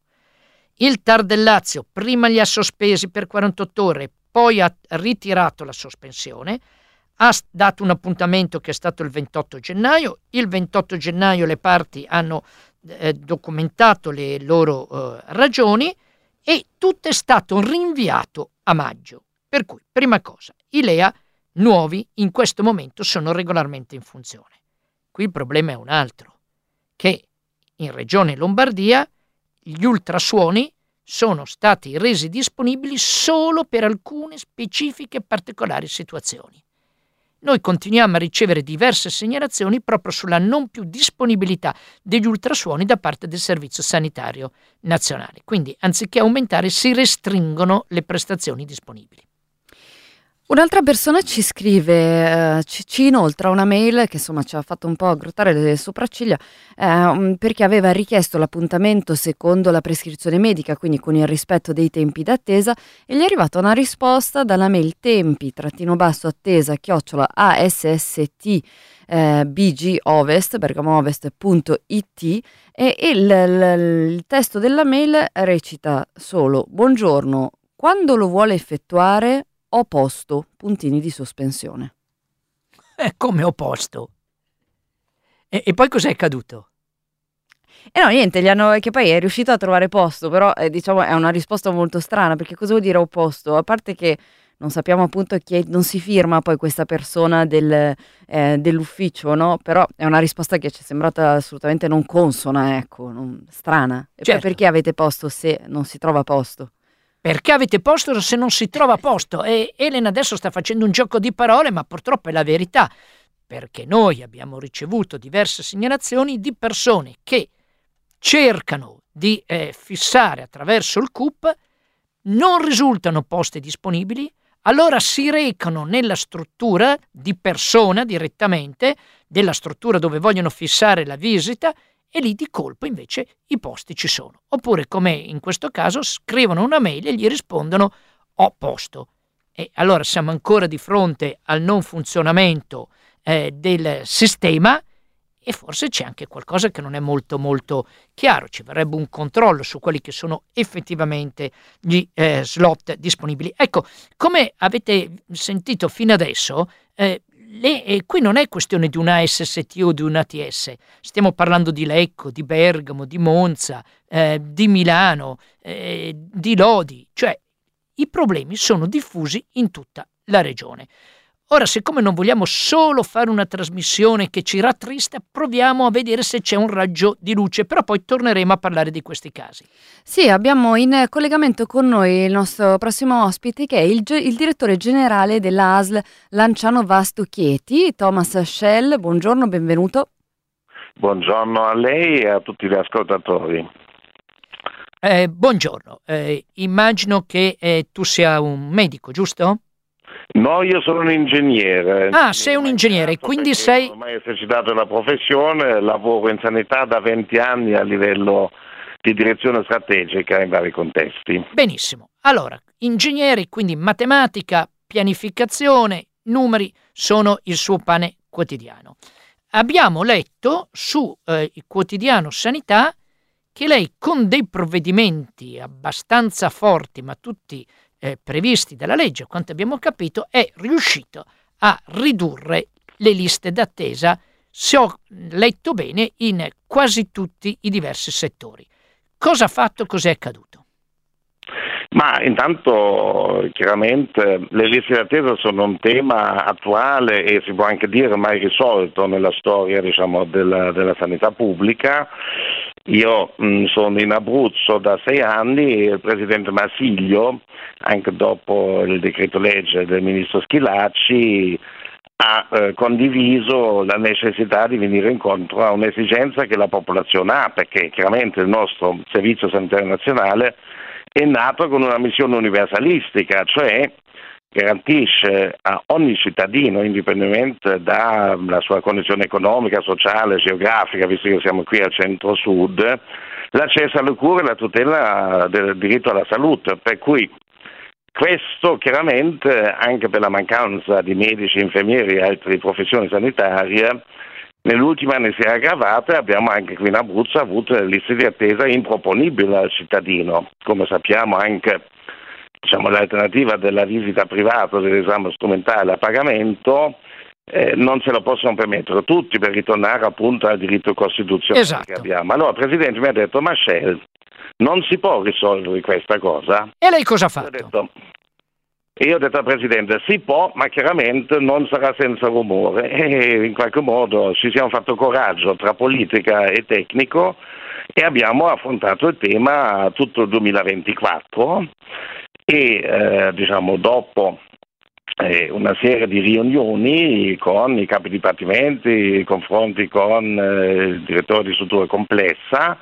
Speaker 2: Il T A R del Lazio prima li ha sospesi per quarantotto ore, poi ha ritirato la sospensione, ha dato un appuntamento che è stato il ventotto gennaio. Il ventotto gennaio le parti hanno eh, documentato le loro eh, ragioni e tutto è stato rinviato a maggio. Per cui, prima cosa, i L E A nuovi in questo momento sono regolarmente in funzione. Qui il problema è un altro, che in Regione Lombardia gli ultrasuoni sono stati resi disponibili solo per alcune specifiche e particolari situazioni. Noi continuiamo a ricevere diverse segnalazioni proprio sulla non più disponibilità degli ultrasuoni da parte del Servizio Sanitario Nazionale. Quindi, anziché aumentare, si restringono le prestazioni disponibili.
Speaker 1: Un'altra persona ci scrive, eh, ci, ci inoltra una mail che insomma ci ha fatto un po' aggrottare le sopracciglia eh, perché aveva richiesto l'appuntamento secondo la prescrizione medica, quindi con il rispetto dei tempi d'attesa, e gli è arrivata una risposta dalla mail tempi trattino basso attesa chiocciola asst eh, bg ovest bergamoovest punto it e il, il, il testo della mail recita solo: buongiorno, quando lo vuole effettuare? Ho posto, puntini di sospensione.
Speaker 2: Eh, come ho posto? E, e poi cos'è accaduto?
Speaker 1: E no, niente, gli hanno, che poi è riuscito a trovare posto, però eh, diciamo è una risposta molto strana, perché cosa vuol dire ho posto? A parte che non sappiamo appunto chi è, non si firma poi questa persona del, eh, dell'ufficio, no? Però è una risposta che ci è sembrata assolutamente non consona, ecco, non, strana. E
Speaker 2: certo.
Speaker 1: poi perché avete posto se non si trova posto?
Speaker 2: Perché avete posto se non si trova posto? E Elena adesso sta facendo un gioco di parole, ma purtroppo è la verità, perché noi abbiamo ricevuto diverse segnalazioni di persone che cercano di eh, fissare attraverso il C U P, non risultano posti disponibili, allora si recano nella struttura di persona direttamente, della struttura dove vogliono fissare la visita, e lì di colpo invece i posti ci sono. Oppure, come in questo caso, scrivono una mail e gli rispondono ho posto. E allora siamo ancora di fronte al non funzionamento eh, del sistema, e forse c'è anche qualcosa che non è molto molto chiaro. Ci vorrebbe un controllo su quelli che sono effettivamente gli eh, slot disponibili. Ecco, come avete sentito fino adesso, eh, le, eh, qui non è questione di una S S T o di una A T S, stiamo parlando di Lecco, di Bergamo, di Monza, eh, di Milano, eh, di Lodi, cioè i problemi sono diffusi in tutta la regione. Ora, siccome non vogliamo solo fare una trasmissione che ci rattrista, proviamo a vedere se c'è un raggio di luce, però poi torneremo a parlare di questi casi.
Speaker 1: Sì, abbiamo in collegamento con noi il nostro prossimo ospite, che è il, il direttore generale della A S L Lanciano Vasto Chieti, Thomas Schell. Buongiorno, benvenuto.
Speaker 8: Buongiorno a lei e a tutti gli ascoltatori.
Speaker 2: Eh, buongiorno, eh, immagino che eh, tu sia un medico, giusto?
Speaker 8: No, io sono un ingegnere.
Speaker 2: Ah, sei un ingegnere, quindi sei...
Speaker 8: Ormai ho esercitato la professione, lavoro in sanità da venti anni a livello di direzione strategica in vari contesti.
Speaker 2: Benissimo. Allora, ingegneri, quindi matematica, pianificazione, numeri sono il suo pane quotidiano. Abbiamo letto su eh, il quotidiano Sanità che lei, con dei provvedimenti abbastanza forti, ma tutti eh, previsti dalla legge, quanto abbiamo capito, è riuscito a ridurre le liste d'attesa, se ho letto bene, in quasi tutti i diversi settori. Cosa ha fatto? Cos'è accaduto?
Speaker 8: Ma intanto chiaramente le liste d'attesa sono un tema attuale e si può anche dire mai risolto nella storia, diciamo, della, della sanità pubblica. Io mh, sono in Abruzzo da sei anni e il presidente Marsiglio, anche dopo il decreto legge del ministro Schillaci, ha eh, condiviso la necessità di venire incontro a un'esigenza che la popolazione ha, perché chiaramente il nostro Servizio Sanitario Nazionale è nato con una missione universalistica, cioè garantisce a ogni cittadino, indipendentemente dalla sua condizione economica, sociale, geografica, visto che siamo qui al centro-sud, l'accesso alle cure e la tutela del diritto alla salute, per cui questo chiaramente anche per la mancanza di medici, infermieri e altre professioni sanitarie negli anni si è aggravata e abbiamo anche qui in Abruzzo avuto delle liste di attesa improponibili al cittadino. Come sappiamo anche, diciamo, l'alternativa della visita privata, dell'esame strumentale a pagamento, eh, non se lo possono permettere tutti per ritornare appunto al diritto costituzionale, esatto, che abbiamo. Allora il Presidente mi ha detto: ma Schell, non si può risolvere questa cosa?
Speaker 2: E lei cosa ha fatto?
Speaker 8: Io ho detto, E io ho detto al Presidente, si può, ma chiaramente non sarà senza rumore. E in qualche modo ci siamo fatto coraggio tra politica e tecnico e abbiamo affrontato il tema tutto il duemilaventiquattro e eh, diciamo dopo eh, una serie di riunioni con i capi dipartimenti, confronti con eh, il direttore di struttura complessa,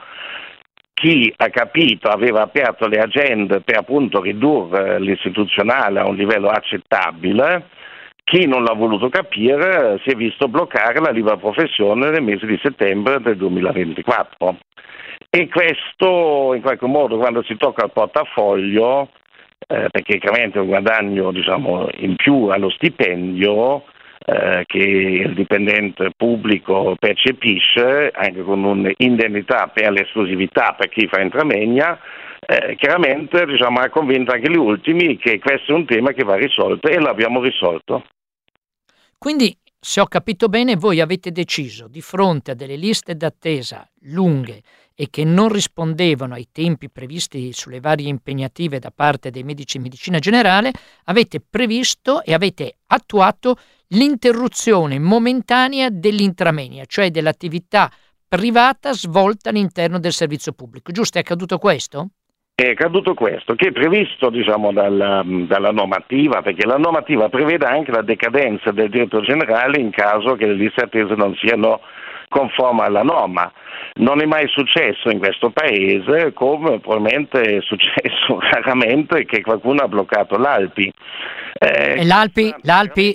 Speaker 8: chi ha capito aveva aperto le agende per appunto ridurre l'istituzionale a un livello accettabile, chi non l'ha voluto capire si è visto bloccare la libera professione nel mese di settembre del duemilaventiquattro. E questo in qualche modo, quando si tocca il portafoglio, eh, perché chiaramente è un guadagno diciamo in più allo stipendio, Eh, che il dipendente pubblico percepisce anche con un'indennità per l'esclusività per chi fa intramegna, eh, chiaramente diciamo, ha convinto anche gli ultimi che questo è un tema che va risolto e l'abbiamo risolto.
Speaker 2: Quindi, se ho capito bene, voi avete deciso, di fronte a delle liste d'attesa lunghe e che non rispondevano ai tempi previsti sulle varie impegnative da parte dei medici in medicina generale, avete previsto e avete attuato l'interruzione momentanea dell'intramenia, cioè dell'attività privata svolta all'interno del servizio pubblico. Giusto? È accaduto questo?
Speaker 8: È accaduto questo, che è previsto diciamo dalla, dalla normativa, perché la normativa prevede anche la decadenza del direttore generale in caso che le liste attese non siano conforme alla norma. Non è mai successo in questo paese, come probabilmente è successo raramente, che qualcuno ha bloccato l'Alpi.
Speaker 2: Eh, e l'Alpi? L'Alpi,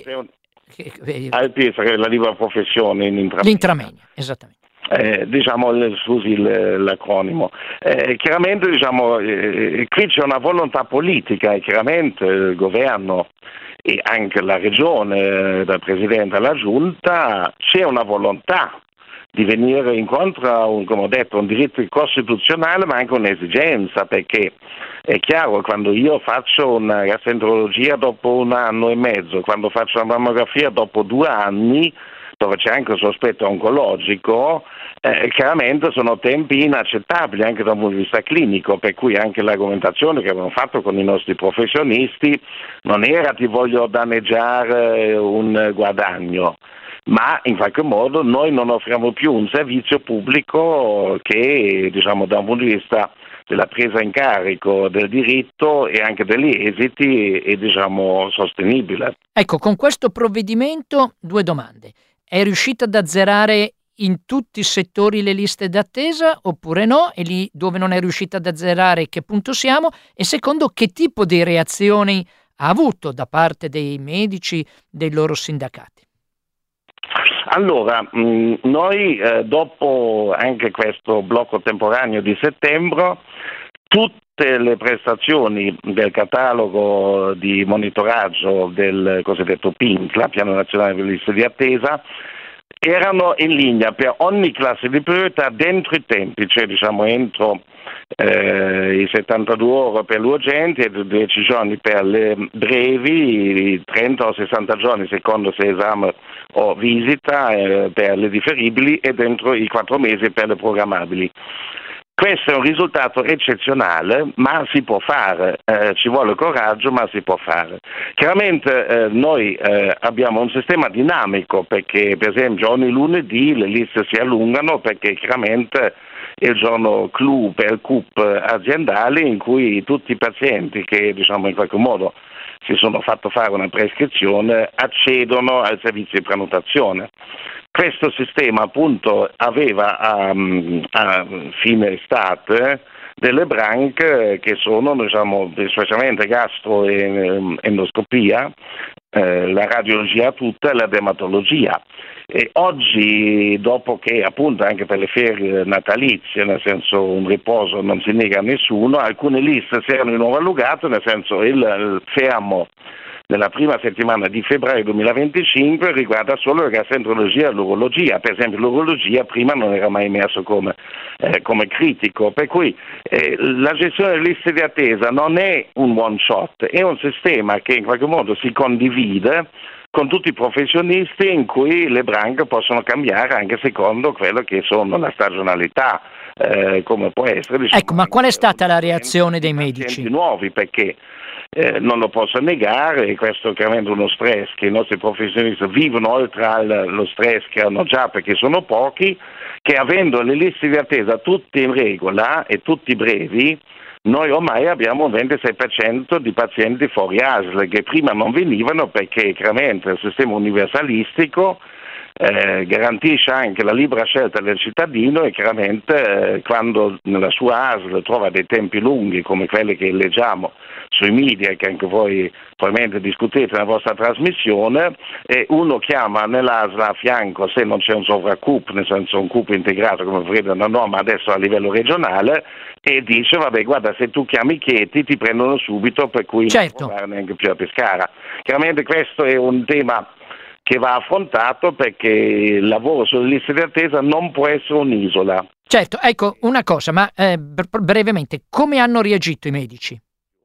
Speaker 8: Alpi è la libera professione in intramegna.
Speaker 2: L'intramegna, esattamente.
Speaker 8: Eh, diciamo, scusi l'acronimo. Eh, chiaramente diciamo, eh, qui c'è una volontà politica e chiaramente il governo e anche la regione, dal presidente alla giunta, c'è una volontà di venire incontro a un, come ho detto, un diritto costituzionale, ma anche un'esigenza, perché è chiaro, quando io faccio una gastroenterologia dopo un anno e mezzo, quando faccio una mammografia dopo due anni, dove c'è anche un sospetto oncologico, eh, chiaramente sono tempi inaccettabili anche da un punto di vista clinico, per cui anche l'argomentazione che abbiamo fatto con i nostri professionisti non era ti voglio danneggiare un guadagno, ma in qualche modo noi non offriamo più un servizio pubblico che, diciamo, da un punto di vista della presa in carico del diritto e anche degli esiti è, diciamo, sostenibile.
Speaker 2: Ecco, con questo provvedimento due domande. È riuscita ad azzerare in tutti i settori le liste d'attesa oppure no? E lì dove non è riuscita ad azzerare che punto siamo? E secondo, che tipo di reazioni ha avuto da parte dei medici, dei loro sindacati?
Speaker 8: Allora, mh, noi eh, dopo anche questo blocco temporaneo di settembre, tutte le prestazioni del catalogo di monitoraggio del cosiddetto PINCLA, Piano Nazionale per le Liste di Attesa, erano in linea per ogni classe di priorità dentro i tempi, cioè diciamo entro eh, i settantadue ore per le urgenti e dieci giorni per le brevi, trenta o sessanta giorni secondo se esame o visita eh, per le differibili e dentro i quattro mesi per le programmabili. Questo è un risultato eccezionale, ma si può fare, eh, ci vuole coraggio, ma si può fare. Chiaramente eh, noi eh, abbiamo un sistema dinamico, perché per esempio ogni lunedì le liste si allungano, perché chiaramente è il giorno clou per C U P aziendali in cui tutti i pazienti che, diciamo, in qualche modo si sono fatto fare una prescrizione accedono al servizio di prenotazione. Questo sistema appunto aveva a, a fine estate delle branche che sono, diciamo, specialmente gastroendoscopia, eh, la radiologia tutta e la dermatologia. E oggi, dopo che appunto anche per le ferie natalizie, nel senso un riposo non si nega a nessuno, alcune liste si erano di nuovo allungate, nel senso il, il fermo nella prima settimana di febbraio duemilaventicinque riguarda solo la gastroenterologia e l'urologia. Per esempio l'urologia prima non era mai messo come, eh, come critico, per cui eh, la gestione delle liste di attesa non è un one shot, è un sistema che in qualche modo si condivide con tutti i professionisti, in cui le branche possono cambiare anche secondo quello che sono la stagionalità, eh, come può essere. Diciamo,
Speaker 2: ecco, ma qual è stata la reazione dei medici?
Speaker 8: Nuovi, perché Eh, non lo posso negare, questo chiaramente è uno stress che i nostri professionisti vivono oltre allo stress che hanno già, perché sono pochi, che avendo le liste di attesa tutte in regola e tutti brevi, noi ormai abbiamo un ventisei per cento di pazienti fuori A S L che prima non venivano, perché chiaramente il sistema universalistico Eh, garantisce anche la libera scelta del cittadino e chiaramente eh, quando nella sua A S L trova dei tempi lunghi come quelli che leggiamo sui media, che anche voi probabilmente discutete nella vostra trasmissione, e uno chiama nell'A S L a fianco, se non c'è un sovra-C U P, nel senso un C U P integrato come prevede una norma adesso a livello regionale, e dice vabbè guarda, se tu chiami Chieti ti prendono subito, per cui
Speaker 2: certo,
Speaker 8: non può andare neanche più a Pescara. Chiaramente questo è un tema che va affrontato, perché il lavoro sulle liste di attesa non può essere un'isola.
Speaker 2: Certo, ecco una cosa, ma eh, brevemente, come hanno reagito i medici?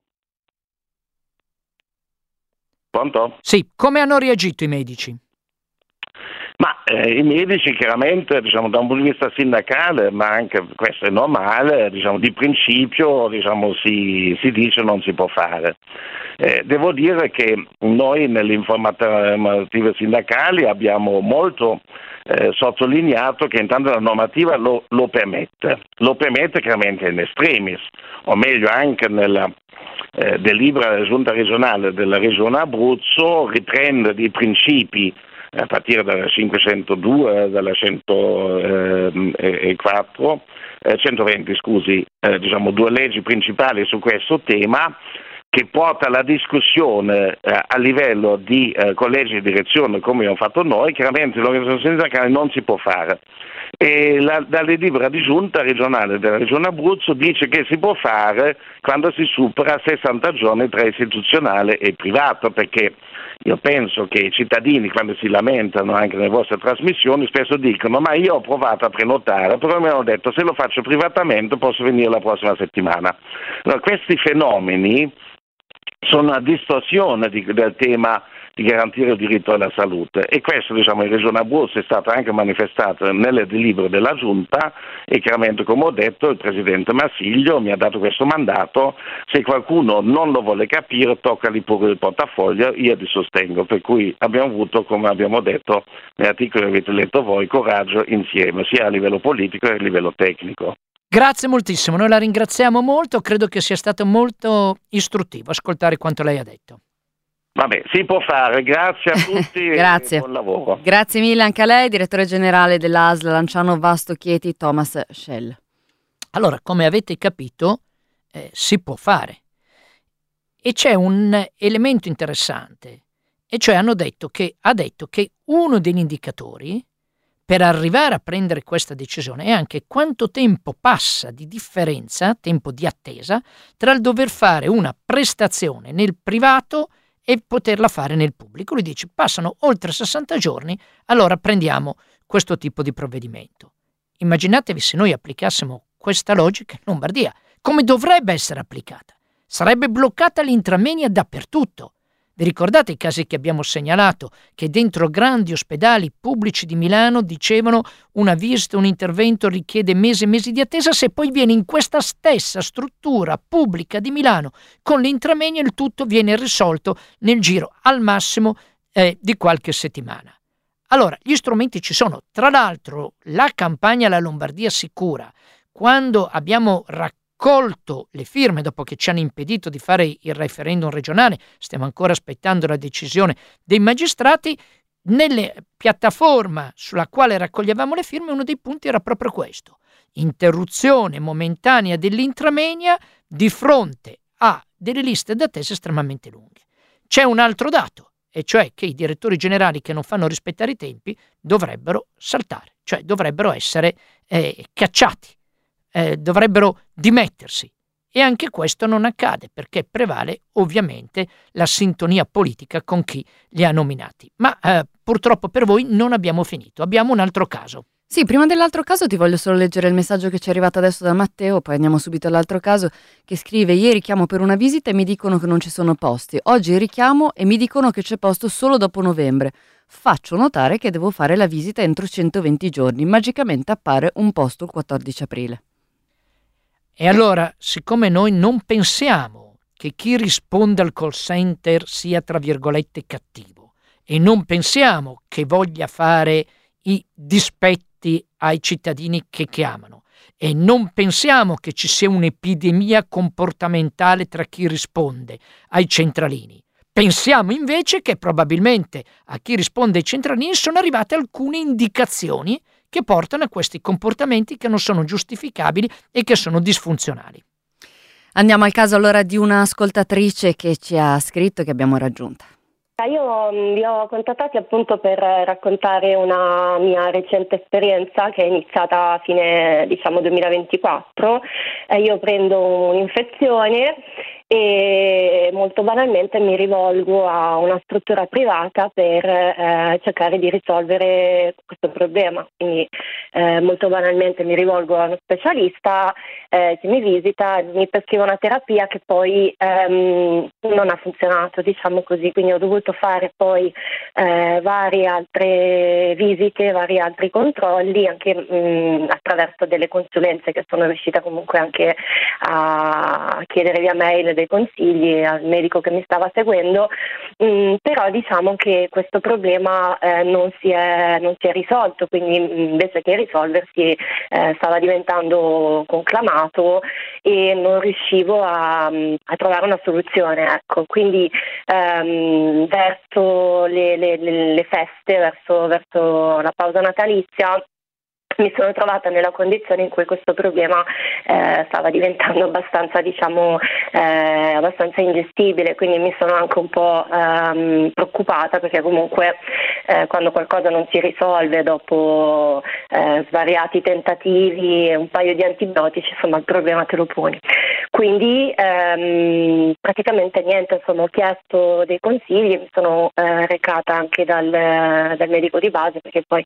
Speaker 8: Pronto?
Speaker 2: Sì, come hanno reagito i medici?
Speaker 8: Ma eh, i medici chiaramente, diciamo, da un punto di vista sindacale, ma anche questo è normale, diciamo, di principio, diciamo, si, si dice non si può fare. Eh, devo dire che noi nelle informative sindacali abbiamo molto eh, sottolineato che intanto la normativa lo, lo permette, lo permette chiaramente in extremis, o meglio anche nella eh, delibera della giunta regionale della regione Abruzzo riprende dei principi a partire dalla cinquecentodue, dalla centoquattro, eh, centoventi scusi, eh, diciamo due leggi principali su questo tema, che porta alla discussione eh, a livello di eh, collegi di direzione come abbiamo fatto noi. Chiaramente l'organizzazione sindacale non si può fare. E la, la delibera di giunta regionale della Regione Abruzzo dice che si può fare quando si supera sessanta giorni tra istituzionale e privato, perché io penso che i cittadini, quando si lamentano anche nelle vostre trasmissioni, spesso dicono: ma io ho provato a prenotare, però mi hanno detto se lo faccio privatamente posso venire la prossima settimana. Allora, questi fenomeni sono una distorsione di, del tema di garantire il diritto alla salute, e questo, diciamo, in Regione Abruzzo è stato anche manifestato nelle delibere della Giunta, e chiaramente, come ho detto, il Presidente Marsiglio mi ha dato questo mandato: se qualcuno non lo vuole capire toccali pure il portafoglio, io ti sostengo. Per cui abbiamo avuto, come abbiamo detto nell'articolo che avete letto voi, coraggio insieme, sia a livello politico che a livello tecnico.
Speaker 2: Grazie moltissimo, noi la ringraziamo molto, credo che sia stato molto istruttivo ascoltare quanto lei ha detto.
Speaker 8: Vabbè, si può fare, grazie a tutti.
Speaker 1: Grazie.
Speaker 8: E buon lavoro.
Speaker 1: Grazie mille anche a lei, direttore generale dell'A S L Lanciano Vasto Chieti, Thomas Schell.
Speaker 2: Allora, come avete capito, eh, si può fare. E c'è un elemento interessante, e cioè hanno detto che, ha detto che uno degli indicatori per arrivare a prendere questa decisione è anche quanto tempo passa di differenza, tempo di attesa, tra il dover fare una prestazione nel privato e poterla fare nel pubblico. Lui dice: passano oltre sessanta giorni, allora prendiamo questo tipo di provvedimento. Immaginatevi se noi applicassimo questa logica in Lombardia, come dovrebbe essere applicata. Sarebbe bloccata l'intramenia dappertutto. Vi ricordate i casi che abbiamo segnalato, che dentro grandi ospedali pubblici di Milano dicevano una visita, un intervento richiede mesi e mesi di attesa, se poi viene in questa stessa struttura pubblica di Milano con l'intramenia il tutto viene risolto nel giro al massimo eh, di qualche settimana. Allora, gli strumenti ci sono. Tra l'altro, la campagna La Lombardia Sicura, quando abbiamo raccolto colto le firme dopo che ci hanno impedito di fare il referendum regionale, stiamo ancora aspettando la decisione dei magistrati, nelle piattaforma sulla quale raccoglievamo le firme uno dei punti era proprio questo: interruzione momentanea dell'intramenia di fronte a delle liste d'attesa estremamente lunghe. C'è un altro dato, e cioè che i direttori generali che non fanno rispettare i tempi dovrebbero saltare, cioè dovrebbero essere eh, cacciati. Eh, dovrebbero dimettersi, e anche questo non accade perché prevale ovviamente la sintonia politica con chi li ha nominati. Ma eh, purtroppo per voi non abbiamo finito, abbiamo un altro caso.
Speaker 1: Sì, prima dell'altro caso ti voglio solo leggere il messaggio che ci è arrivato adesso da Matteo, poi andiamo subito all'altro caso, che scrive: ieri chiamo per una visita e mi dicono che non ci sono posti, oggi richiamo e mi dicono che c'è posto solo dopo novembre. Faccio notare che devo fare la visita entro centoventi giorni, magicamente appare un posto il quattordici aprile.
Speaker 2: E allora, siccome noi non pensiamo che chi risponde al call center sia tra virgolette cattivo, e non pensiamo che voglia fare i dispetti ai cittadini che chiamano, e non pensiamo che ci sia un'epidemia comportamentale tra chi risponde ai centralini, pensiamo invece che probabilmente a chi risponde ai centralini sono arrivate alcune indicazioni che portano a questi comportamenti che non sono giustificabili e che sono disfunzionali.
Speaker 1: Andiamo al caso allora di un'ascoltatrice che ci ha scritto e che abbiamo raggiunta.
Speaker 9: Io vi ho contattati appunto per raccontare una mia recente esperienza che è iniziata a fine diciamo duemilaventiquattro. Eh, io prendo un'infezione e molto banalmente mi rivolgo a una struttura privata per eh, cercare di risolvere questo problema. Quindi eh, molto banalmente mi rivolgo a uno specialista eh, che mi visita, mi prescrive una terapia che poi ehm, non ha funzionato, diciamo così, quindi ho dovuto fare poi eh, varie altre visite, vari altri controlli, anche mh, attraverso delle consulenze che sono riuscita comunque anche a chiedere via mail dei consigli al medico che mi stava seguendo, Mm, però diciamo che questo problema eh, non, si è, non si è risolto, quindi invece che risolversi eh, stava diventando conclamato e non riuscivo a, a trovare una soluzione. Ecco. Quindi ehm, verso le, le, le feste, verso, verso la pausa natalizia, mi sono trovata nella condizione in cui questo problema eh, stava diventando abbastanza, diciamo, eh, abbastanza ingestibile, quindi mi sono anche un po' ehm, preoccupata, perché comunque eh, quando qualcosa non si risolve dopo eh, svariati tentativi e un paio di antibiotici, insomma il problema te lo poni. Quindi ehm, praticamente niente, insomma ho chiesto dei consigli, mi sono eh, recata anche dal, dal medico di base, perché poi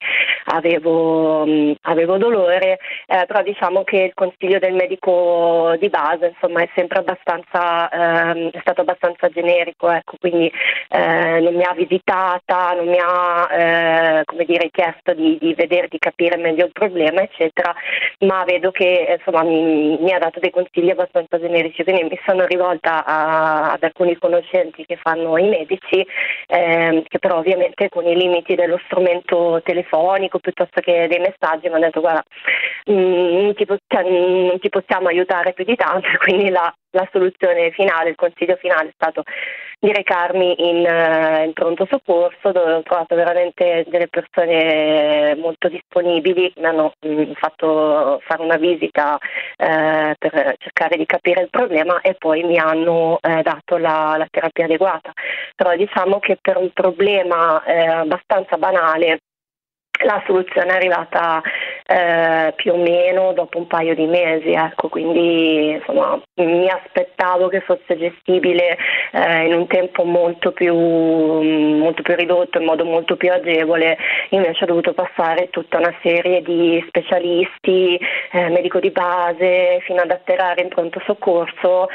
Speaker 9: avevo mh, avevo dolore, eh, però diciamo che il consiglio del medico di base, insomma, è sempre abbastanza ehm, è stato abbastanza generico, ecco, quindi eh, non mi ha visitata, non mi ha eh, come dire chiesto di, di vedere, di capire meglio il problema, eccetera, ma vedo che insomma mi, mi ha dato dei consigli abbastanza generici, quindi mi sono rivolta a, ad alcuni conoscenti che fanno i medici, ehm, che però ovviamente con i limiti dello strumento telefonico piuttosto che dei messaggi mi hanno detto guarda mh, non, ti, cioè, non ti possiamo aiutare più di tanto, quindi la, la soluzione finale, il consiglio finale è stato di recarmi in, uh, in pronto soccorso, dove ho trovato veramente delle persone molto disponibili, mi hanno mh, fatto fare una visita eh, per cercare di capire il problema e poi mi hanno eh, dato la, la terapia adeguata. Però diciamo che per un problema eh, abbastanza banale la soluzione è arrivata eh, più o meno dopo un paio di mesi, ecco, quindi insomma mi aspettavo che fosse gestibile eh, in un tempo molto più, molto più ridotto, in modo molto più agevole, invece ho dovuto passare tutta una serie di specialisti, eh, medico di base, fino ad atterrare in pronto soccorso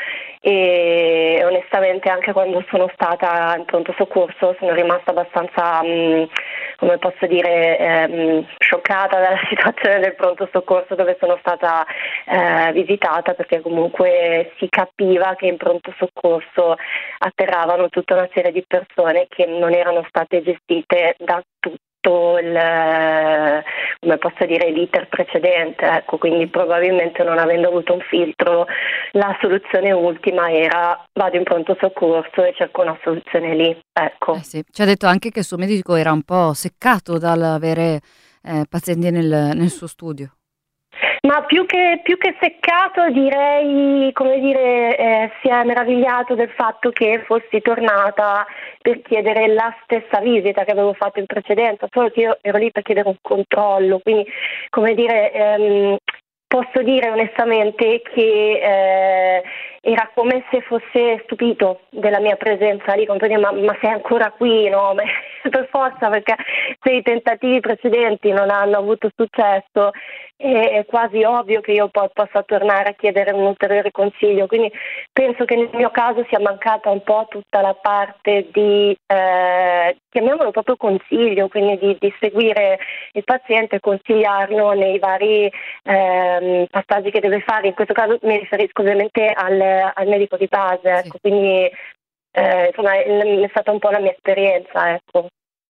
Speaker 9: e onestamente anche quando sono stata in pronto soccorso sono rimasta abbastanza, mh, come posso dire, ehm, scioccata dalla situazione del pronto soccorso dove sono stata eh, visitata, perché comunque si capiva che in pronto soccorso atterravano tutta una serie di persone che non erano state gestite da tutti il, come posso dire, l'iter precedente, ecco, quindi probabilmente non avendo avuto un filtro la soluzione ultima era vado in pronto soccorso e cerco una soluzione lì, ecco.
Speaker 1: Eh sì. Ci ha detto anche che il suo medico era un po' seccato dall'avere eh, pazienti nel, nel suo studio.
Speaker 9: Ma più che, più che seccato direi, come dire, eh, si è meravigliato del fatto che fossi tornata per chiedere la stessa visita che avevo fatto in precedenza, solo che io ero lì per chiedere un controllo, quindi come dire, ehm, posso dire onestamente che eh, era come se fosse stupito della mia presenza lì, come dire, ma, ma sei ancora qui, no? Per forza, perché se i tentativi precedenti non hanno avuto successo è quasi ovvio che io po- possa tornare a chiedere un ulteriore consiglio, quindi penso che nel mio caso sia mancata un po' tutta la parte di, eh, chiamiamolo proprio consiglio, quindi di, di seguire il paziente e consigliarlo nei vari ehm, passaggi che deve fare. In questo caso mi riferisco ovviamente al, al medico di base, ecco, sì. Quindi eh, insomma è, è stata un po' la mia esperienza, ecco.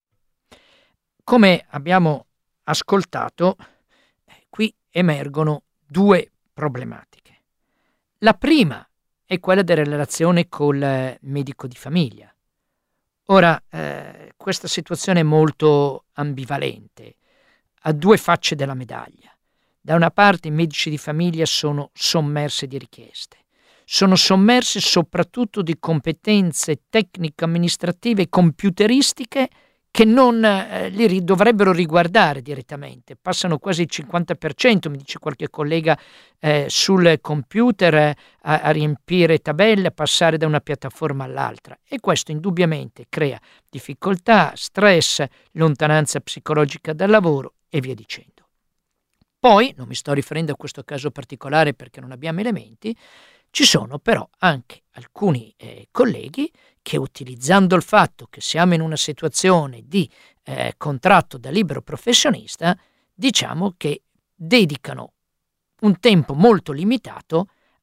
Speaker 2: Come abbiamo ascoltato, qui emergono due problematiche. La prima è quella della relazione col medico di famiglia. Ora, eh, questa situazione è molto ambivalente, ha due facce della medaglia. Da una parte i medici di famiglia sono sommersi di richieste, sono sommersi soprattutto di competenze tecnico-amministrative e computeristiche che non eh, li ri- dovrebbero riguardare direttamente. Passano quasi il cinquanta per cento, mi dice qualche collega, eh, sul computer eh, a, a riempire tabelle, a passare da una piattaforma all'altra. E questo indubbiamente crea difficoltà, stress, lontananza psicologica dal lavoro e via dicendo. Poi, non mi sto riferendo a questo caso particolare perché non abbiamo elementi, ci sono però anche alcuni eh, colleghi che, utilizzando il fatto che siamo in una situazione di eh, contratto da libero professionista, diciamo che dedicano un tempo molto limitato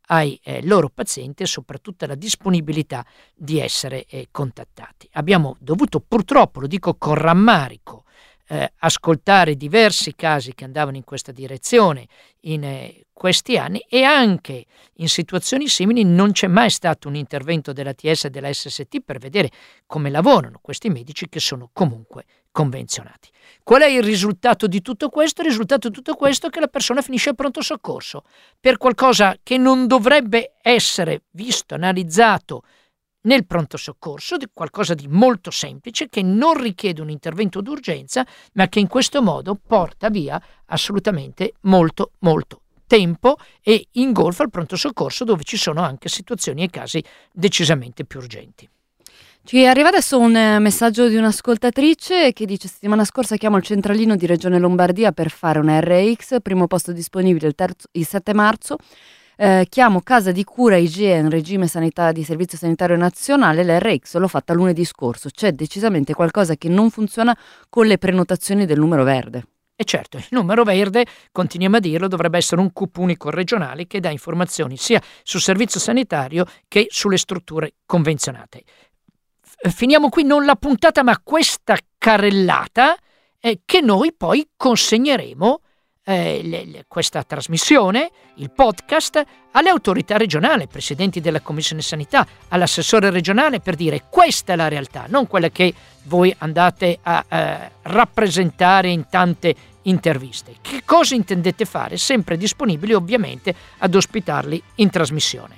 Speaker 2: ai eh, loro pazienti e soprattutto la disponibilità di essere eh, contattati. Abbiamo dovuto purtroppo, lo dico con rammarico, eh, ascoltare diversi casi che andavano in questa direzione in eh, questi anni, e anche in situazioni simili non c'è mai stato un intervento della T S e della S S T per vedere come lavorano questi medici che sono comunque convenzionati. Qual è il risultato di tutto questo? Il risultato di tutto questo è che la persona finisce al pronto soccorso per qualcosa che non dovrebbe essere visto, analizzato nel pronto soccorso, di qualcosa di molto semplice che non richiede un intervento d'urgenza, ma che in questo modo porta via assolutamente molto molto tempo e ingolfa il pronto soccorso, dove ci sono anche situazioni e casi decisamente più urgenti.
Speaker 1: Ci arriva adesso un messaggio di un'ascoltatrice che dice: settimana scorsa chiamo il centralino di Regione Lombardia per fare una R X, primo posto disponibile il, terzo, il sette marzo, eh, chiamo casa di cura I G E in regime sanità di servizio sanitario nazionale, l'R X l'ho fatta lunedì scorso, c'è decisamente qualcosa che non funziona con le prenotazioni del numero verde.
Speaker 2: E certo, il numero verde, continuiamo a dirlo, dovrebbe essere un C U P unico regionale che dà informazioni sia sul servizio sanitario che sulle strutture convenzionate. Finiamo qui non la puntata ma questa carrellata eh, che noi poi consegneremo eh, le, le, questa trasmissione, il podcast, alle autorità regionali, ai presidenti della Commissione Sanità, all'assessore regionale, per dire questa è la realtà, non quella che voi andate a eh, rappresentare in tante interviste. Che cosa intendete fare? Sempre disponibili ovviamente ad ospitarli in trasmissione.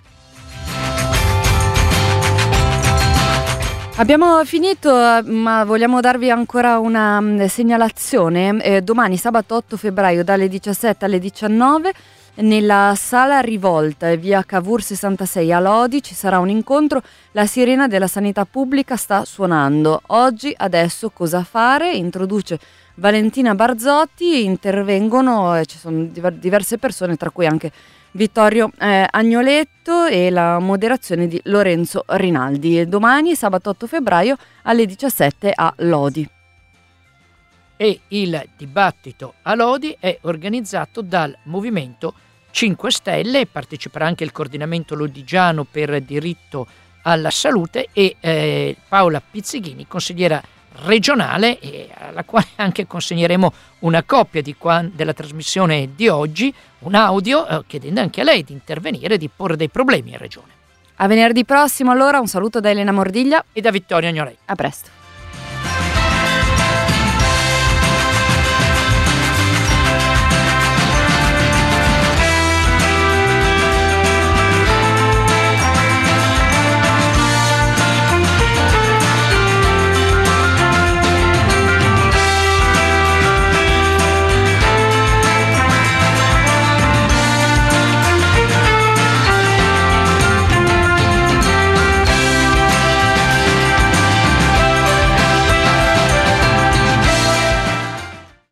Speaker 1: Abbiamo finito, ma vogliamo darvi ancora una um, segnalazione. Eh, domani, sabato otto febbraio, dalle diciassette alle diciannove, nella sala Rivolta, via Cavour sessantasei a Lodi, ci sarà un incontro. La sirena della sanità pubblica sta suonando. Oggi, adesso, cosa fare? Introduce Valentina Barzotti, intervengono, eh, ci sono diver- diverse persone, tra cui anche Vittorio eh, Agnoletto, e la moderazione di Lorenzo Rinaldi. Domani, sabato otto febbraio, alle diciassette a Lodi.
Speaker 2: E il dibattito a Lodi è organizzato dal Movimento cinque Stelle, parteciperà anche il coordinamento lodigiano per diritto alla salute e eh, Paola Pizzighini, consigliera regionale, e alla quale anche consegneremo una copia di qua, della trasmissione di oggi, un audio eh, chiedendo anche a lei di intervenire e di porre dei problemi in regione.
Speaker 1: A venerdì prossimo allora, un saluto da Elena Mordiglia
Speaker 2: e da Vittorio Agnoletto.
Speaker 1: A presto.